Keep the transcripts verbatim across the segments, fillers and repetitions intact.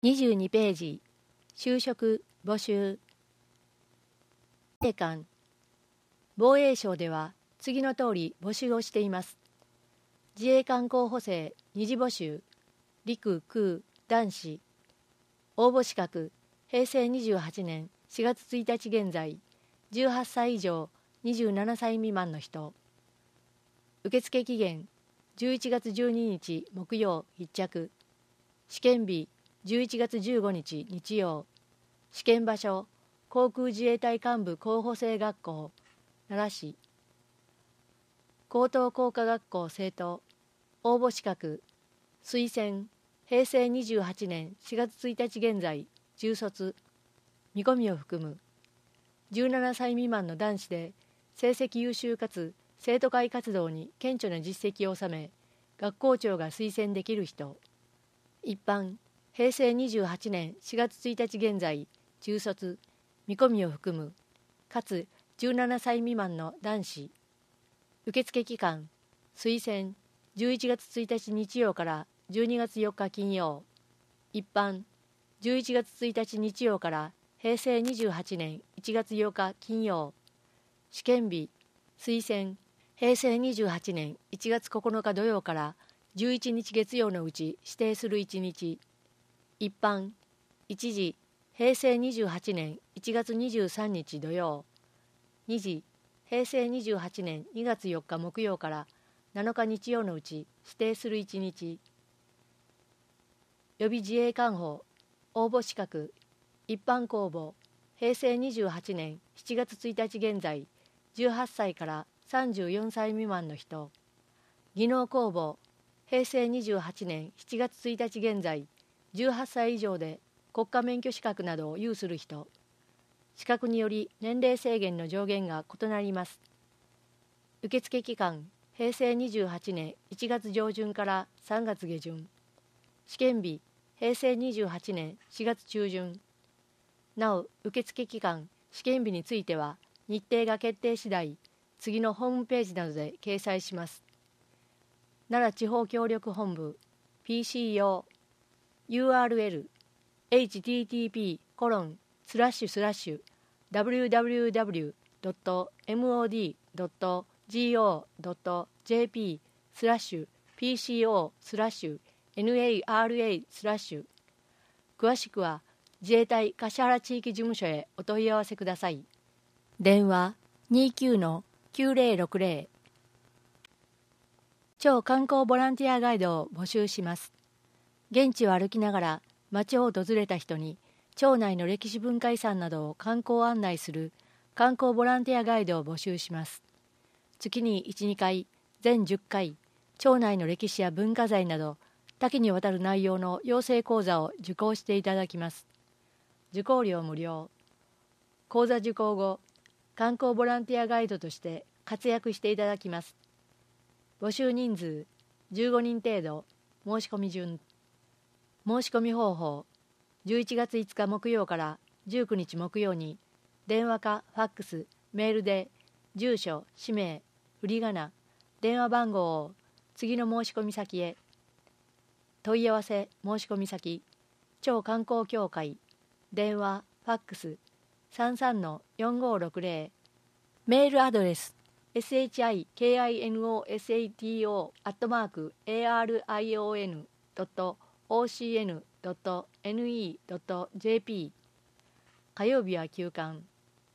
にじゅうにページ、就職募集。自衛官。防衛省では次の通り募集をしています。自衛官候補生二次募集、陸空男子。応募資格、平成にじゅうはちねんしがつついたち現在、じゅうはっさい以上にじゅうななさい未満の人。受付期限、じゅういちがつじゅうににち木曜必着。試験日、じゅういちがつじゅうごにち日曜。試験場所、航空自衛隊幹部候補生学校、奈良市。高等工科学校生徒。応募資格、推薦、平成にじゅうはちねんしがつついたち現在、中卒。見込みを含む。じゅうななさい未満の男子で、成績優秀かつ生徒会活動に顕著な実績を収め、学校長が推薦できる人。一般、平成にじゅうはちねんしがつついたち現在、中卒、見込みを含む、かつじゅうななさい未満の男子。受付期間、推薦、じゅういちがつついたち日曜からじゅうにがつよっか金曜。一般、じゅういちがつついたち日曜から平成にじゅうはちねんいちがつようか金曜。試験日、推薦、平成にじゅうはちねんいちがつここのか土曜からじゅういちにち月曜のうち指定するいちにち。一般、一次、平成にじゅうはちねんいちがつにじゅうさんにち土曜。二次、平成にじゅうはちねんにがつよっか木曜からなのか日曜のうち指定するいちにち。予備自衛官補、応募資格、一般公募、平成にじゅうはちねんしちがつついたち現在、じゅうはっさいからさんじゅうよんさい未満の人。技能公募、平成にじゅうはちねんしちがつついたち現在、じゅうはっさい以上で国家免許資格などを有する人。資格により年齢制限の上限が異なります。受付期間、平成にじゅうはちねんいちがつ上旬からさんがつ下旬。試験日、平成にじゅうはちねんしがつ中旬。なお、受付期間、試験日については、日程が決定次第、次のホームページなどで掲載します。奈良地方協力本部 ピーシー 用 ユーアールエル エイチティーティーピーコロンスラッシュスラッシュダブリューダブリューダブリュードットエムオーディードットジーオードットジェーピー スラッシュ ピーシーオー スラッシュ エヌエーアールエー スラッシュ。詳しくは自衛隊橿原地域事務所へお問い合わせください。電話 にきゅうのきゅうぜろろくぜろ。超観光ボランティアガイドを募集します。現地を歩きながら町を訪れた人に町内の歴史文化遺産などを観光案内する観光ボランティアガイドを募集します。月にいち、にかい、全じゅっかい、町内の歴史や文化財など多岐にわたる内容の養成講座を受講していただきます。受講料無料。講座受講後、観光ボランティアガイドとして活躍していただきます。募集人数じゅうごにん程度。申し込み順。申し込み方法、じゅういちがついつか木曜からじゅうくにち木曜に電話かファックス、メールで住所、氏名、振り仮名、電話番号を次の申し込み先へ。問い合わせ申し込み先、超観光協会、電話、ファックス さんさんのよんごろくぜろ。メールアドレス シキノサト アットマーク エーアールアイオーエヌ ドット オーシーエヌ ドット エヌイー ドット ジェーピー。 火曜日は休館。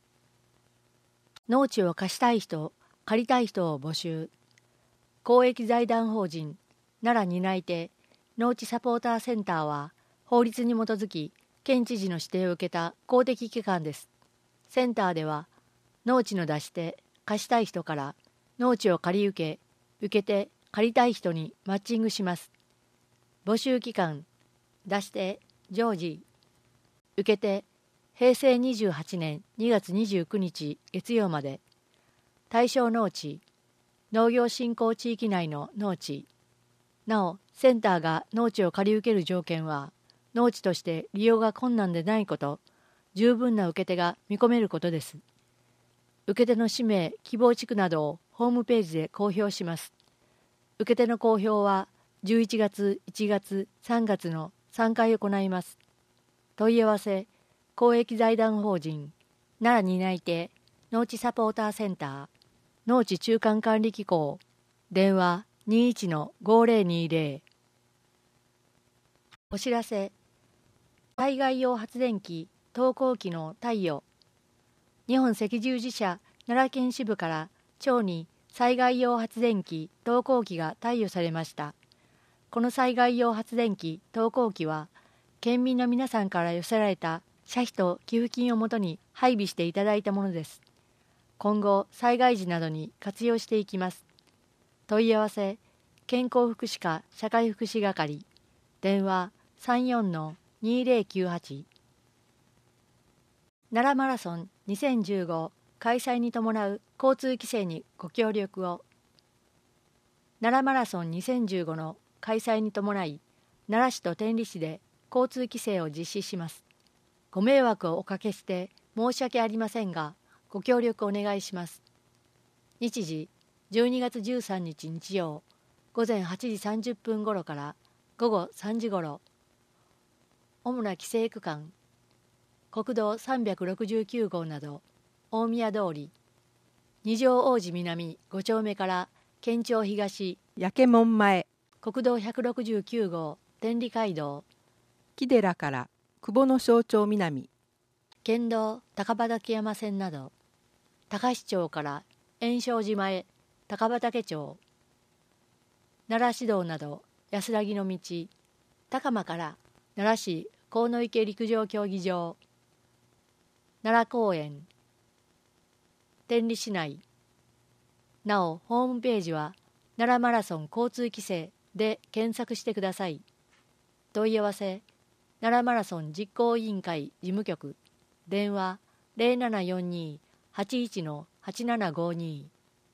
農地を貸したい人、借りたい人を募集。公益財団法人奈良担い手農地サポーターセンターは法律に基づき県知事の指定を受けた公的機関です。センターでは農地の出し手、貸したい人から農地を借り受け、受けて借りたい人にマッチングします。募集期間、出し手、常時。受け手、平成にじゅうはちねんにがつにじゅうくにち月曜まで。対象農地、農業振興地域内の農地。なお、センターが農地を借り受ける条件は、農地として利用が困難でないこと、十分な受け手が見込めることです。受け手の氏名、希望地区などをホームページで公表します。受け手の公表はじゅういちがつ、いちがつ、さんがつのさんかい行います。 問い合わせ公益財団法人奈良担い手農地サポーターセンター農地中間管理機構電話 にじゅういちのごぜろにぜろ お知らせ災害用発電機投光機の貸与日本赤十字社奈良県支部から町に災害用発電機投光機が貸与されました。この災害用発電機投光機は県民の皆さんから寄せられた社費と寄付金をもとに配備していただいたものです。今後災害時などに活用していきます。問い合わせ健康福祉課社会福祉係電話 さんよんのにぜろきゅうはち 奈良マラソンにせんじゅうご開催に伴う交通規制にご協力を。奈良マラソンにせんじゅうごの開催に伴い奈良市と天理市で交通規制を実施します。ご迷惑をおかけして申し訳ありませんがご協力お願いします。日時じゅうにがつじゅうさんにち日曜ごぜんはちじさんじゅっぷん頃からごごさんじ頃主な規制区間国道さんびゃくろくじゅうきゅう号など大宮通り二条王子南ご丁目から県庁東焼け門前国道ひゃくろくじゅうきゅう号天理街道木寺から久保の小町南県道高畠山線など高市町から延昌島へ高畠町奈良市道など安らぎの道高間から奈良市河野池陸上競技場奈良公園天理市内なおホームページは奈良マラソン交通規制で検索してください。問い合わせ奈良マラソン実行委員会事務局電話 ゼロななよんに はちいちのはちななごに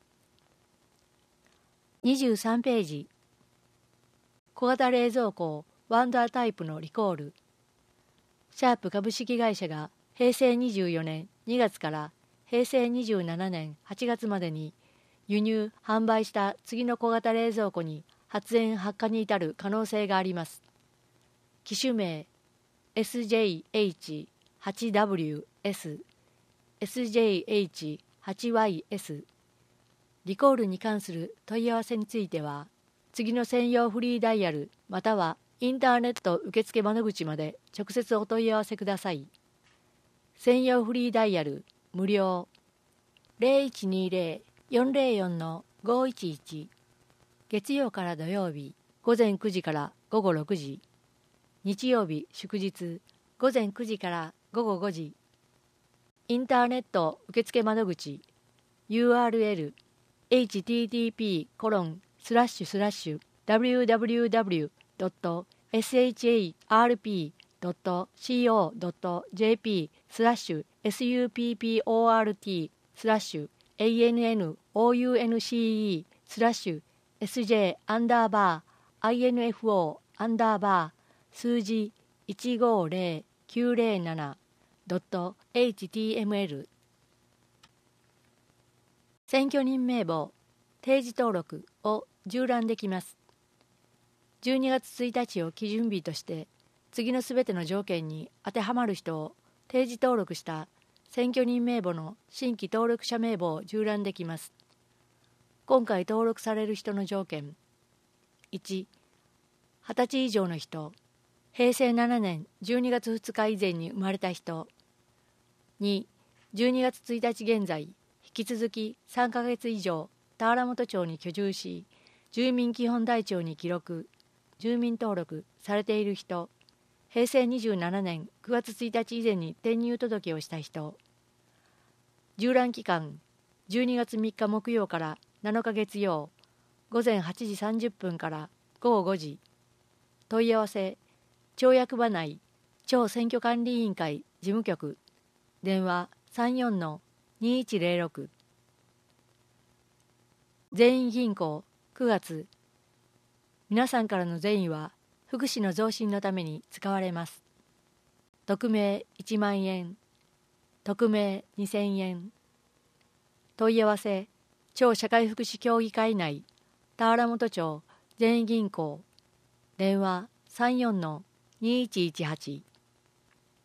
にじゅうさんページ小型冷蔵庫ワンダータイプのリコールシャープ株式会社がへいせいにじゅうよねんにがつからへいせいにじゅうななねんはちがつまでに輸入・販売した次の小型冷蔵庫に発煙発火に至る可能性があります。機種名 エスジェイエイチはちダブリューエス エスジェイエイチはちワイエス リコールに関する問い合わせについては次の専用フリーダイヤルまたはインターネット受付窓口まで直接お問い合わせください。専用フリーダイヤル無料 ゼロいちにゼロ よんゼロよんのごいちいち 月曜から土曜日ごぜんくじからごごろくじ日曜日祝日ごぜんくじからごごごじインターネット受付窓口 ユーアールエル エイチティーティーピーコロンスラッシュスラッシュダブリューダブリューダブリュードットエスエイチエーアールピードットシーオードットジェーピースラッシュエスユーピーピーオーアールティースラッシュエーエヌエヌオーユーエヌシーイースラッシュ エスジェー アンダーバー アイエヌエフオー アンダーバー数字いちごゼロきゅうゼロななドットエイチティーエムエル 選挙人名簿定時登録を縦覧できます。じゅうにがつついたちを基準日として次のすべての条件に当てはまる人を定時登録した選挙人名簿の新規登録者名簿を縦覧できます。今回登録される人の条件いち、はたち以上の人へいせいななねんじゅうにがつふつか以前に生まれた人に、じゅうにがつついたち現在引き続きさんかげつ以上田原本町に居住し住民基本台帳に記録住民登録されている人へいせいにじゅうななねんくがつついたち以前に転入届をした人縦覧期間じゅうにがつみっか木曜からなのか月曜ごぜんはちじさんじゅっぷんからごごごじ問い合わせ町役場内町選挙管理委員会事務局電話 さんよんのにいちゼロろく 全員銀行くがつ皆さんからの善意は福祉の増進のために使われます。匿名いちまんえん匿名にせんえん問い合わせ町社会福祉協議会内田原本町全員銀行電話 さんよんのにいちいちはち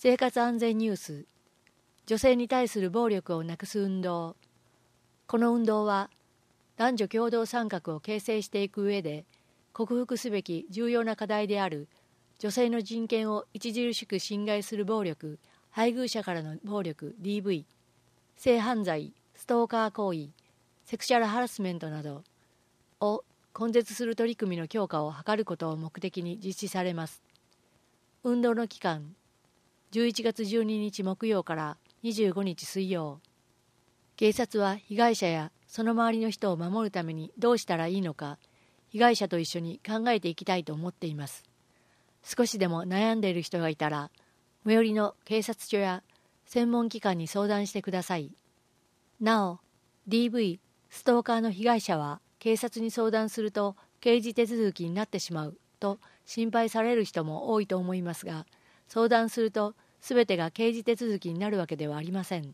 生活安全ニュース、女性に対する暴力をなくす運動。この運動は男女共同参画を形成していく上で克服すべき重要な課題である女性の人権を著しく侵害する暴力、配偶者からの暴力 ディーブイ、性犯罪、ストーカー行為、セクシャルハラスメントなどを根絶する取り組みの強化を図ることを目的に実施されます。運動の期間、じゅういちがつじゅうににち木曜からにじゅうごにち水曜。警察は被害者やその周りの人を守るためにどうしたらいいのか、被害者と一緒に考えていきたいと思っています。少しでも悩んでいる人がいたら、最寄りの警察署や専門機関に相談してください。なお、ディーブイ、ストーカーの被害者は警察に相談すると刑事手続きになってしまうと心配される人も多いと思いますが、相談するとすべてが刑事手続きになるわけではありません。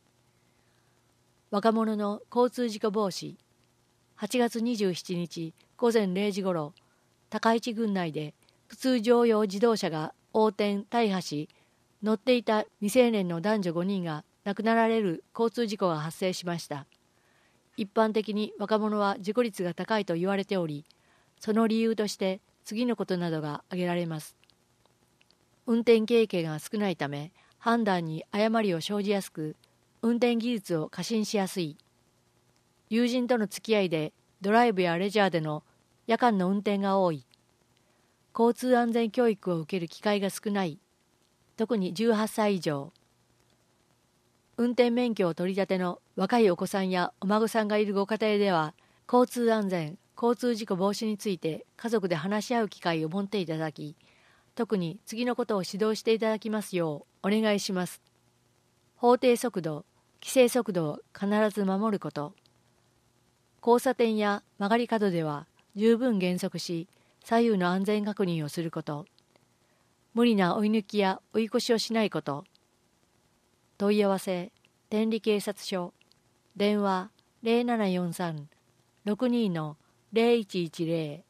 若者の交通事故防止。はちがつにじゅうしちにち午前れいじごろ、高市郡内で普通乗用自動車が横転・大破し、乗っていた未成年の男女ごにんが亡くなられる交通事故が発生しました。一般的に若者は事故率が高いと言われており、その理由として次のことなどが挙げられます。運転経験が少ないため、判断に誤りを生じやすく、運転技術を過信しやすい。友人との付き合いでドライブやレジャーでの夜間の運転が多い。交通安全教育を受ける機会が少ない。特にじゅうはっさい以上。運転免許を取り立ての若いお子さんやお孫さんがいるご家庭では、交通安全、交通事故防止について家族で話し合う機会を持っていただき、特に次のことを指導していただきますようお願いします。法定速度、規制速度を必ず守ること。交差点や曲がり角では十分減速し、左右の安全確認をすること。無理な追い抜きや追い越しをしないこと。問い合わせ、天理警察署、電話ゼロななよんさん ろくにのゼロいちいちゼロ